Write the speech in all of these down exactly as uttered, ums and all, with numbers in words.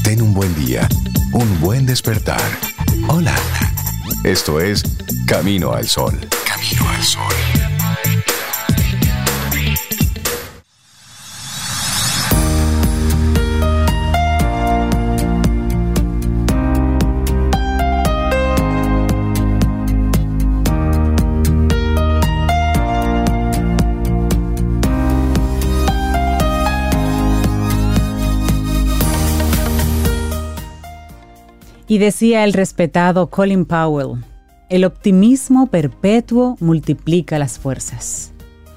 Ten un buen día, un buen despertar. Hola. Esto es Camino al Sol. Camino al Sol. Y decía el respetado Colin Powell, el optimismo perpetuo multiplica las fuerzas.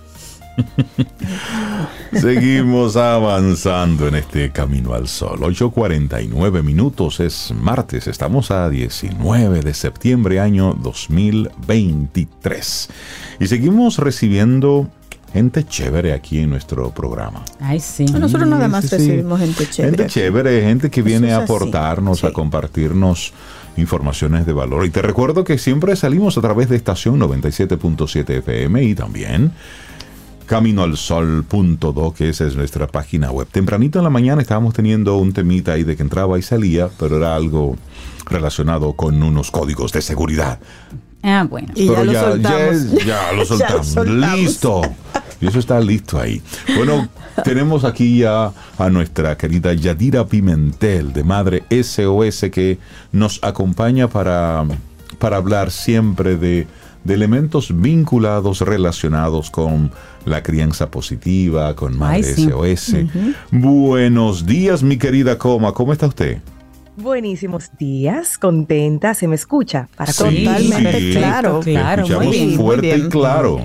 Seguimos avanzando en este Camino al Sol. ocho cuarenta y nueve minutos, es martes, estamos a diecinueve de septiembre, año dos mil veintitrés. Y seguimos recibiendo gente chévere aquí en nuestro programa. Ay, sí. Nosotros nada más sí, sí. recibimos gente chévere. Gente chévere, gente que viene Eso a es así. aportarnos, Sí. a compartirnos informaciones de valor. Y te recuerdo que siempre salimos a través de estación noventa y siete punto siete F M y también camino al sol punto do, que esa es nuestra página web. Tempranito en la mañana estábamos teniendo un temita ahí de que entraba y salía, pero era algo relacionado con unos códigos de seguridad. Ah, bueno. Y Pero ya lo ya, soltamos. ya- ya lo Ya lo soltamos. soltamos. Listo. Y eso está listo ahí. Bueno, tenemos aquí ya a nuestra querida Yadira Pimentel, de Madre S O S, que nos acompaña para, para hablar siempre de, de elementos vinculados, relacionados con la crianza positiva, con Madre Ay, sí. S O S. Buenos días, mi querida Coma. ¿Cómo está usted? Buenísimos días, contenta, ¿se me escucha? Para Sí, Totalmente sí. claro. Te Claro, escuchamos muy bien, muy fuerte bien. y claro.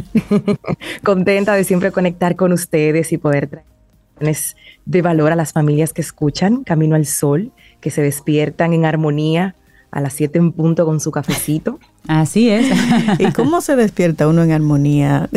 contenta de siempre conectar con ustedes y poder traerles de valor a las familias que escuchan Camino al Sol, que se despiertan en armonía a las siete en punto con su cafecito. Así es. ¿Y cómo se despierta uno en armonía?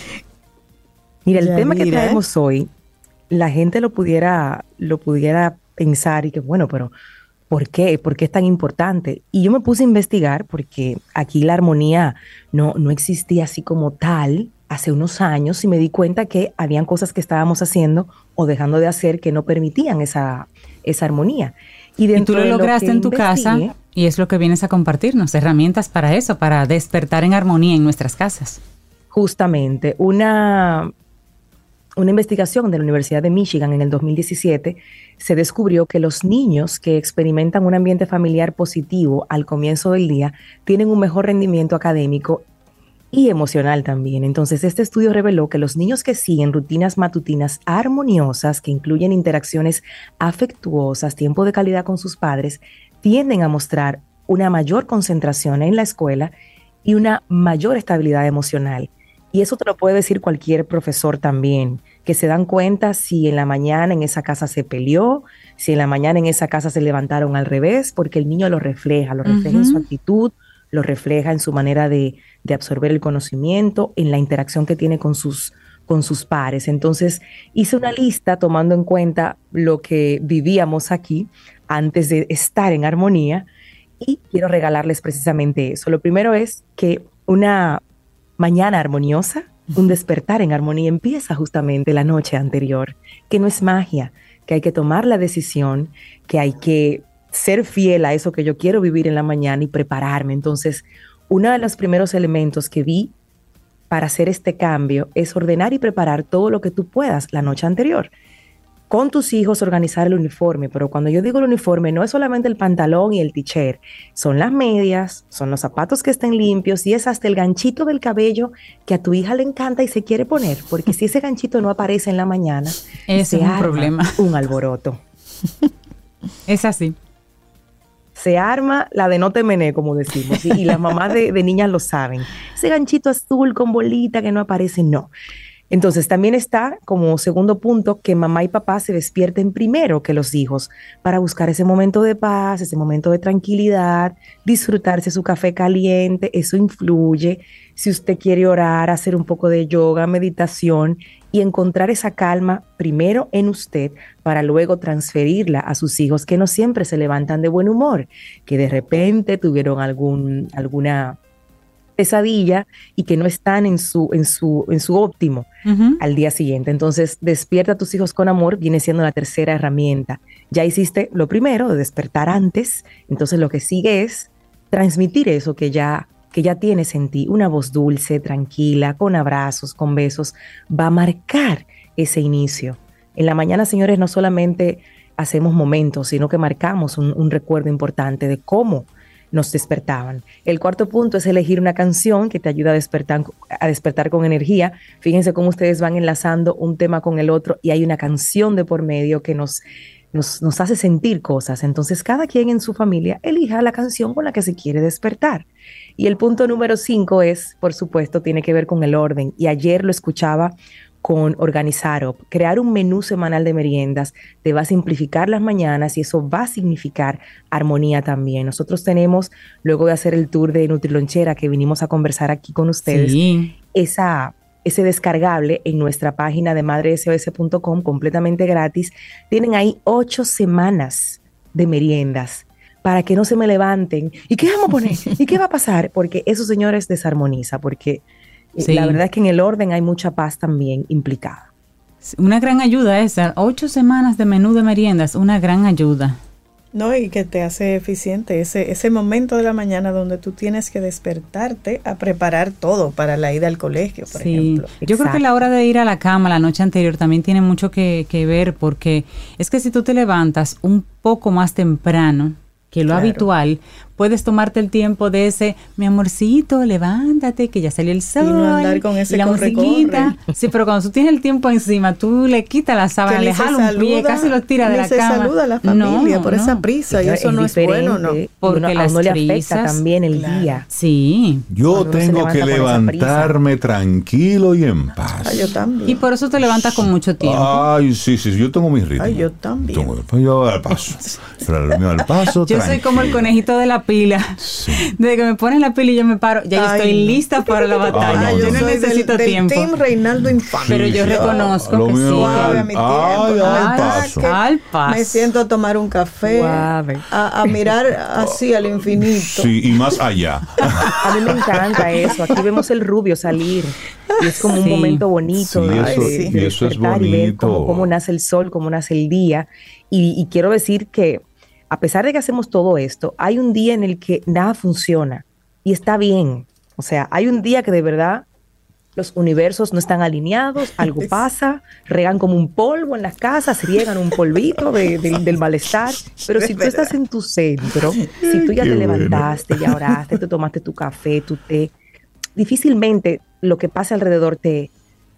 Mira, el tema que Yadira, ¿eh? traemos hoy, la gente lo pudiera, lo pudiera pensar y que, bueno, pero ¿por qué? ¿Por qué es tan importante? Y yo me puse a investigar porque aquí la armonía no, no existía así como tal hace unos años y me di cuenta que habían cosas que estábamos haciendo o dejando de hacer que no permitían esa, esa armonía. Y tú dentro lo de lograste que en tu casa investigué, y es lo que vienes a compartirnos, herramientas para eso, para despertar en armonía en nuestras casas. Justamente, una, una investigación de la Universidad de Michigan en el dos mil diecisiete se descubrió que los niños que experimentan un ambiente familiar positivo al comienzo del día tienen un mejor rendimiento académico y emocional también. Entonces, este estudio reveló que los niños que siguen rutinas matutinas armoniosas, que incluyen interacciones afectuosas, tiempo de calidad con sus padres, tienden a mostrar una mayor concentración en la escuela y una mayor estabilidad emocional. Y eso te lo puede decir cualquier profesor también, que se dan cuenta si en la mañana en esa casa se peleó, si en la mañana en esa casa se levantaron al revés, porque el niño lo refleja, lo refleja en su Ujú. actitud, lo refleja en su manera de, de absorber el conocimiento, en la interacción que tiene con sus, con sus pares. Entonces, hice una lista tomando en cuenta lo que vivíamos aquí antes de estar en armonía y quiero regalarles precisamente eso. Lo primero es que una mañana armoniosa, un despertar en armonía empieza justamente la noche anterior, que no es magia, que hay que tomar la decisión, que hay que ser fiel a eso que yo quiero vivir en la mañana y prepararme. Entonces, uno de los primeros elementos que vi para hacer este cambio es ordenar y preparar todo lo que tú puedas la noche anterior. Con tus hijos organizar el uniforme, pero cuando yo digo el uniforme no es solamente el pantalón y el t-shirt, son las medias, son los zapatos que estén limpios y es hasta el ganchito del cabello que a tu hija le encanta y se quiere poner, porque si ese ganchito no aparece en la mañana, Eso se es un arma problema. un alboroto. Es así. Se arma la de no te mené, como decimos, y, y las mamás de, de niñas lo saben. Ese ganchito azul con bolita que no aparece, no. Entonces, también está como segundo punto que mamá y papá se despierten primero que los hijos para buscar ese momento de paz, ese momento de tranquilidad, disfrutarse su café caliente, eso influye. Si usted quiere orar, hacer un poco de yoga, meditación y encontrar esa calma primero en usted para luego transferirla a sus hijos que no siempre se levantan de buen humor, que de repente tuvieron algún, alguna pesadilla y que no están en su, en su, en su óptimo uh-huh. al día siguiente. Entonces, despierta a tus hijos con amor viene siendo la tercera herramienta. Ya hiciste lo primero, de despertar antes, entonces lo que sigue es transmitir eso que ya, que ya tienes en ti, una voz dulce, tranquila, con abrazos, con besos, va a marcar ese inicio. En la mañana, señores, no solamente hacemos momentos, sino que marcamos un, un recuerdo importante de cómo nos despertaban. El cuarto punto es elegir una canción que te ayuda a despertar, a despertar con energía. Fíjense cómo ustedes van enlazando un tema con el otro y hay una canción de por medio que nos, nos, nos hace sentir cosas. Entonces, cada quien en su familia elija la canción con la que se quiere despertar. Y el punto número cinco es, por supuesto, tiene que ver con el orden. Y ayer lo escuchaba con Organizar. Crear un menú semanal de meriendas te va a simplificar las mañanas y eso va a significar armonía también. Nosotros tenemos, luego de hacer el tour de Nutrilonchera que vinimos a conversar aquí con ustedes, sí. esa, ese descargable en nuestra página de madre s o s punto com completamente gratis. Tienen ahí ocho semanas de meriendas para que no se me levanten. ¿Y qué vamos a poner? ¿Y qué va a pasar? Porque eso, señores, desarmoniza, porque sí. la verdad es que en el orden hay mucha paz también implicada. Una gran ayuda esa, ocho semanas de menú de meriendas, una gran ayuda. No, y que te hace eficiente ese, ese momento de la mañana donde tú tienes que despertarte a preparar todo para la ida al colegio, por sí. ejemplo. Yo Exacto. creo que la hora de ir a la cama la noche anterior también tiene mucho que, que ver, porque es que si tú te levantas un poco más temprano que lo claro. habitual, puedes tomarte el tiempo de ese, mi amorcito, levántate, que ya salió el sol. Y no andar con ese y la corre, musiquita. Corre. Sí, pero cuando tú tienes el tiempo encima, tú le quitas la sábana, le jalas un pie, casi lo tiras de la se cama. Se saluda a la familia no, por no. esa prisa, y eso no es bueno, ¿no? Porque uno, a uno le afecta también el claro. día. Sí. Yo tengo que levantarme tranquilo y en paz. Ay, yo también. Y por eso te levantas con mucho tiempo. Ay, sí, sí, yo tengo mis ritmos. Ay, yo también. Yo, yo al paso. Pero al paso, yo soy como el conejito de la pila. Sí. Desde que me ponen la pila y yo me paro, ya yo estoy no. lista para la batalla. Ay, yo no necesito del, tiempo. Del team Reinaldo Infante. Pero yo reconozco lo que mío sí. Al, a mi tiempo, ay, al paso. Al paso. Me siento a tomar un café, a, a mirar así al infinito. Sí, y más allá. A mí me encanta eso. Aquí vemos el rubio salir. Y es como sí. un momento bonito. Sí, de, eso, de, de y eso es bonito. Y ver cómo, cómo nace el sol, cómo nace el día. Y, y quiero decir que a pesar de que hacemos todo esto, hay un día en el que nada funciona y está bien. O sea, hay un día que de verdad los universos no están alineados, algo pasa, regan como un polvo en las casas, riegan un polvito de, de, del malestar. Pero si tú estás en tu centro, si tú ya Qué te bueno. levantaste, ya oraste, te tomaste tu café, tu té, difícilmente lo que pasa alrededor te,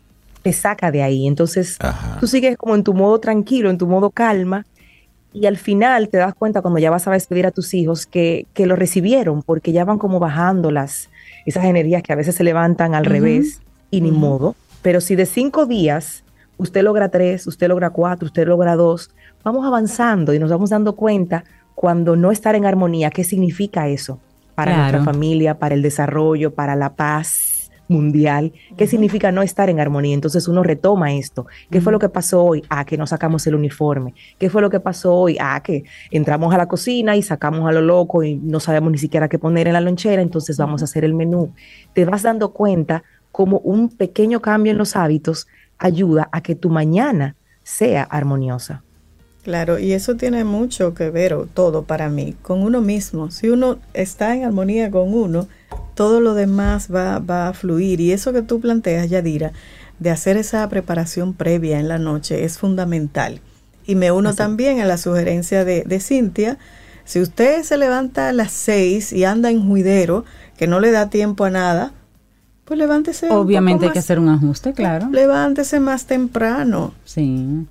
te saca de ahí. Entonces, Ajá. tú sigues como en tu modo tranquilo, en tu modo calma. Y al final te das cuenta cuando ya vas a despedir a tus hijos que, que lo recibieron, porque ya van como bajando las, esas energías que a veces se levantan al uh-huh. revés y ni uh-huh. modo. Pero si de cinco días usted logra tres, usted logra cuatro, usted logra dos, vamos avanzando y nos vamos dando cuenta cuando no estar en armonía, ¿qué significa eso para claro. nuestra familia, para el desarrollo, para la paz mundial? ¿Qué uh-huh. significa no estar en armonía? Entonces uno retoma esto. ¿Qué uh-huh. fue lo que pasó hoy? Ah, que no sacamos el uniforme. ¿Qué fue lo que pasó hoy? Ah, que entramos a la cocina y sacamos a lo loco y no sabemos ni siquiera qué poner en la lonchera, entonces vamos uh-huh. a hacer el menú. Te vas dando cuenta cómo un pequeño cambio en los hábitos ayuda a que tu mañana sea armoniosa. Claro, y eso tiene mucho que ver, o todo para mí, con uno mismo. Si uno está en armonía con uno, todo lo demás va, va a fluir. Y eso que tú planteas, Yadira, de hacer esa preparación previa en la noche es fundamental. Y me uno Así. también a la sugerencia de, de Cintia. Si usted se levanta a las seis y anda en juidero, que no le da tiempo a nada, pues levántese un Obviamente poco hay más, que hacer un ajuste, claro. Levántese más temprano. Sí.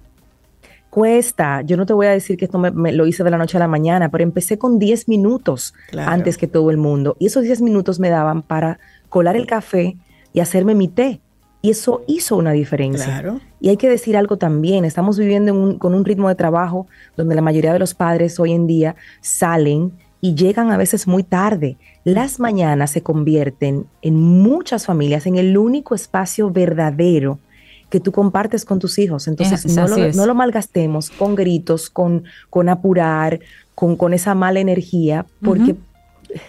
Cuesta, yo no te voy a decir que esto me, me lo hice de la noche a la mañana, pero empecé con diez minutos claro. antes que todo el mundo. Y esos diez minutos me daban para colar el café y hacerme mi té. Y eso hizo una diferencia. Claro. Y hay que decir algo también, estamos viviendo en un, con un ritmo de trabajo donde la mayoría de los padres hoy en día salen y llegan a veces muy tarde. Las mañanas se convierten en muchas familias en el único espacio verdadero que tú compartes con tus hijos. Entonces es, no, lo, no lo malgastemos con gritos, con, con apurar, con, con esa mala energía, porque uh-huh.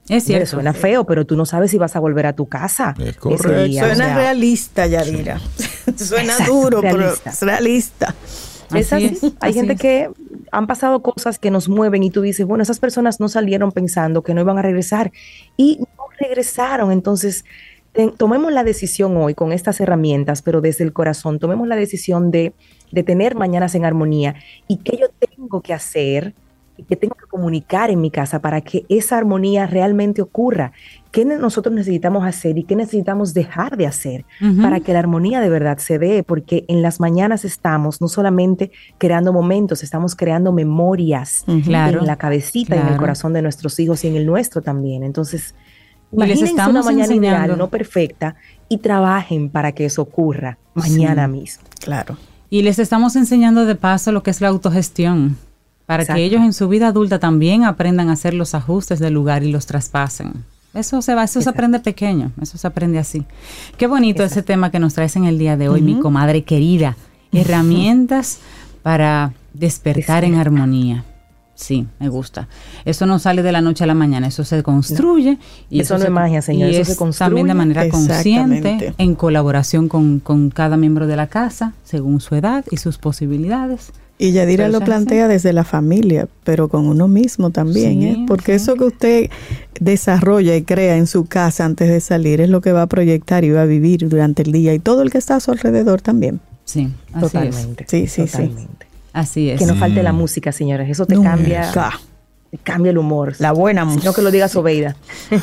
Es cierto. Suena feo, pero tú no sabes si vas a volver a tu casa. Es correcto. Ese día, Suena o sea, realista, Yadira. Sí. Suena Exacto, duro, realista. pero es realista. Es Así así. es, Hay así gente es. que han pasado cosas que nos mueven y tú dices, bueno, esas personas no salieron pensando que no iban a regresar y no regresaron. Entonces, te- tomemos la decisión hoy con estas herramientas, pero desde el corazón, tomemos la decisión de, de tener mañanas en armonía y qué yo tengo que hacer y qué tengo que comunicar en mi casa para que esa armonía realmente ocurra. ¿Qué ne- nosotros necesitamos hacer y qué necesitamos dejar de hacer Ujú. para que la armonía de verdad se dé? Porque en las mañanas estamos no solamente creando momentos, estamos creando memorias Claro, en la cabecita y en el claro. corazón de nuestros hijos y en el nuestro también. Entonces, Y les imagínense una estamos mañana enseñando. ideal, no perfecta, y trabajen para que eso ocurra mañana Sí. mismo. Claro. Y les estamos enseñando de paso lo que es la autogestión, para Exacto. que ellos en su vida adulta también aprendan a hacer los ajustes del lugar y los traspasen. Eso se va, eso se Exacto. aprende pequeño, eso se aprende así. Qué bonito Exacto. ese tema que nos traes en el día de hoy, mi comadre querida. Herramientas para despertar en armonía. Sí, me gusta. Eso no sale de la noche a la mañana, eso se construye. Y Eso no se- es magia, señor, y eso es se construye. también de manera consciente, Exactamente. en colaboración con, con cada miembro de la casa, según su edad y sus posibilidades. Y Yadira Pero lo se plantea hace. desde la familia, pero con uno mismo también, Sí, ¿eh? Porque sí. eso que usted desarrolla y crea en su casa antes de salir es lo que va a proyectar y va a vivir durante el día y todo el que está a su alrededor también. Sí, así Totalmente. Sí, sí, sí. totalmente. es. Así es. Que no falte la Mm. música, señores. Eso te Nunca. cambia, te cambia el humor. La buena No música. que lo diga Sobeida.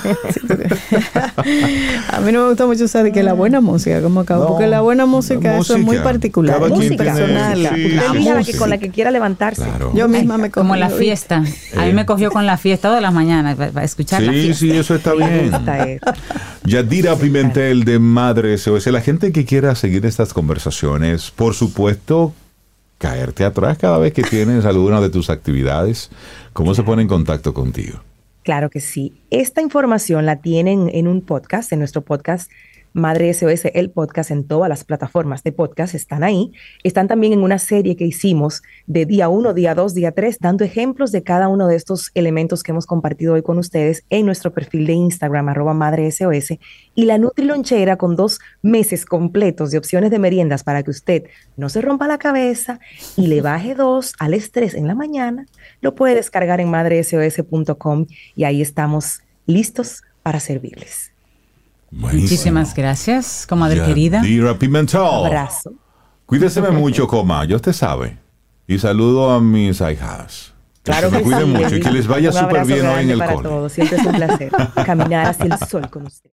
A mí no me gusta mucho usar que la buena música, como acabo, No, porque la buena música, la eso es muy música. particular, Cada es muy quien tiene- personal. sí, La Usted la elija la que, música. con la que quiera levantarse. Claro. Yo misma me Como la cogí, fiesta. A mí Eh. me cogió con la fiesta todas las mañanas para escuchar la Sí, fiesta. sí, eso está bien. Esta es. Yadira Pimentel de Madre S O S. La gente que quiera seguir estas conversaciones, por supuesto, caerte atrás cada vez que tienes alguna de tus actividades. ¿Cómo se pone en contacto contigo? Claro que sí. Esta información la tienen en un podcast, en nuestro podcast Madre S O S, el podcast, en todas las plataformas de podcast están ahí. Están también en una serie que hicimos de día uno, día dos, día tres, dando ejemplos de cada uno de estos elementos que hemos compartido hoy con ustedes en nuestro perfil de Instagram, arroba Madre S O S, y la Nutri Lonchera con dos meses completos de opciones de meriendas para que usted no se rompa la cabeza y le baje dos al estrés en la mañana. Lo puede descargar en madre s o s punto com y ahí estamos listos para servirles. Buenísimo. Muchísimas gracias, comadre querida. Yadira Pimentel. Abrazo. Cuídese mucho, coma. Ya usted sabe. Y saludo a mis hijas. Que Claro se me que cuiden sí, mucho y que les vaya un súper abrazo bien hoy en grande el para cole. todos. Siempre es un placer caminar hacia el sol con usted.